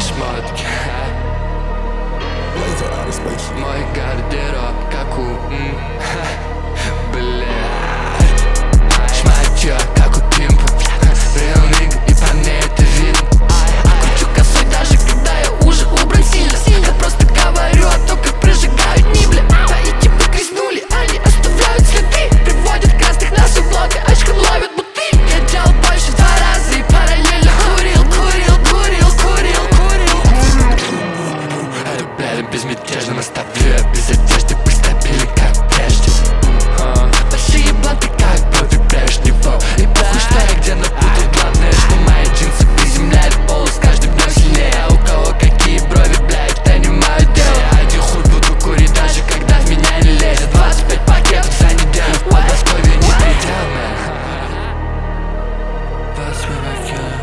шмотки. Мой гардероб, как у блядь. Шматьё, как у пимпа. Real nigga, и по мне это видно. Кручу косой, даже когда я уже убран сильно. Я просто говорю о том, как прожигают нибли. Твои типы грязнули, они оставляют следы. Приводят красных на сублоты, очком ловят бутыль. Я делал больше 2 раза и параллельно курил. Эту блядь безмятежно оставлю я без одежды. Пусть стабильный, как прежде. Большие бланты, как профи прежнего. И похуй, что я где напутал. Главное, что мои джинсы приземляют пол с каждым днем сильнее. А у кого какие брови, блядь, это не мое дело. Я один хуй буду курить, даже когда в меня не лезет. 25 пакетов за неделю, в Подмосковье не предел, мэн. 25 пакетов,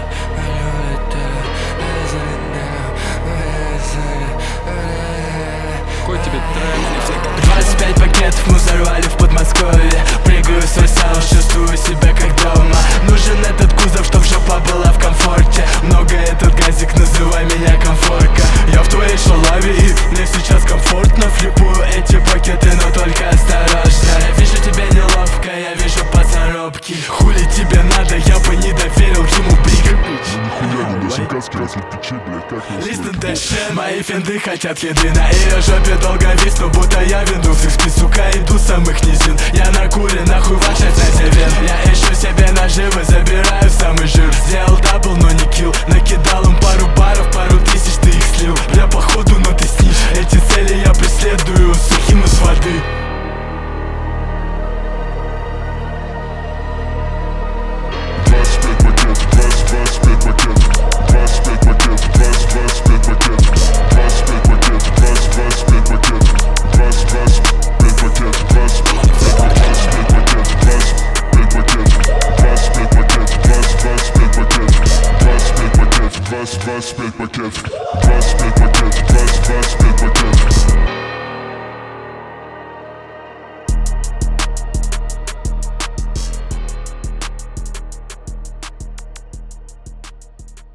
Какой тебе трек? 25 пакетов мы взорвали в Подмосковье. Прыгаю с высот, чувствую себя как дома. Нужен этот кузов, чтоб жопа была в комфорте. Много этот газик, называй меня комфорка. Я в твоей шалаве и мне сейчас комфортно. Флипую эти пакеты, но только осторожно. Я вижу тебя неловко, я вижу по заробке. Хули тебе надо, я бы не доверил ему брик. Listen that shit. Мои фенды хотят еды, на ее жопе долго висну, будто я веду в их спи, сука, иду с самых низин. Я на куре, нахуй ваша вен. Я ищу себе наживы, забираю самый жир. Сделал дабл, но не килл. Накидал им пару баров, пару тысяч, ты их слил. Бля, походу, но ты снишь. Эти цели я преследую сухим из воды. Пакет, 25 пакет, 25 пакет.